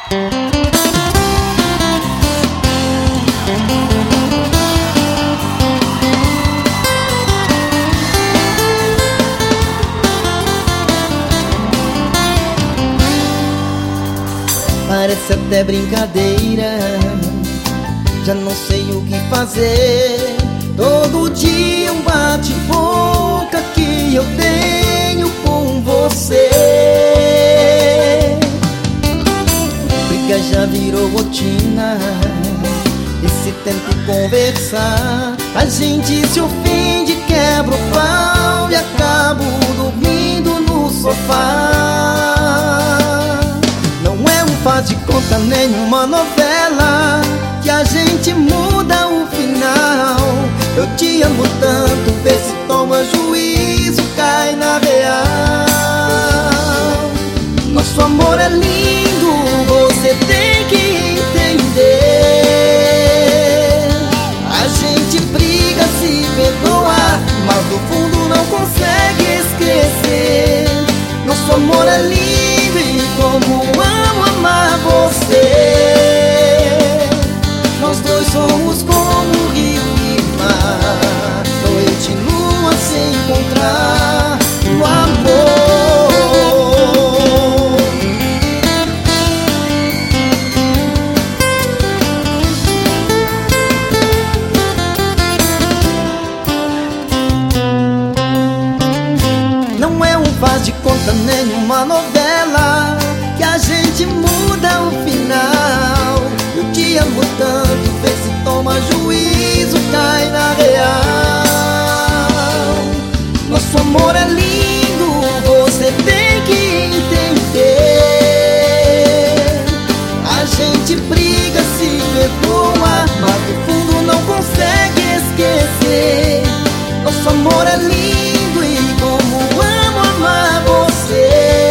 Parece até brincadeira, já não sei o que fazer. Todo dia um bate-boca que eu tenho com você. Briga já virou rotina, esse tempo conversar. A gente se ofende, quebra o pau e acabo dormindo no sofá. Faz de conta nenhuma novela que a gente muda o final. Eu te amo tanto, vê se toma juízo, cai na real. Nosso amor é lindo, você tem que entender. A gente briga, se perdoa, mas no fundo não consegue esquecer. Nosso amor é lindo e como amo amar você. Nós dois somos como rio e mar, noite e lua se encontrar no amor. Não é um faz de conta nenhuma novela que a gente muda o final. Eu te amo tanto, vê se toma juízo, cai na real. Nosso amor é lindo, você tem que entender. A gente briga, se perdoa, mas no fundo não consegue esquecer. Nosso amor é lindo e como amo amar você.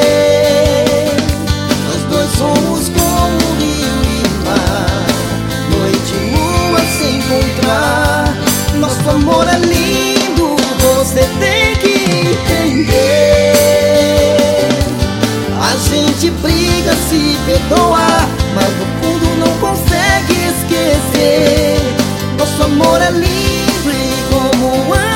Somos como rio e mar, noite e lua se encontrar. Nosso amor é lindo, você tem que entender. A gente briga, se perdoa, mas no fundo não consegue esquecer. Nosso amor é lindo e como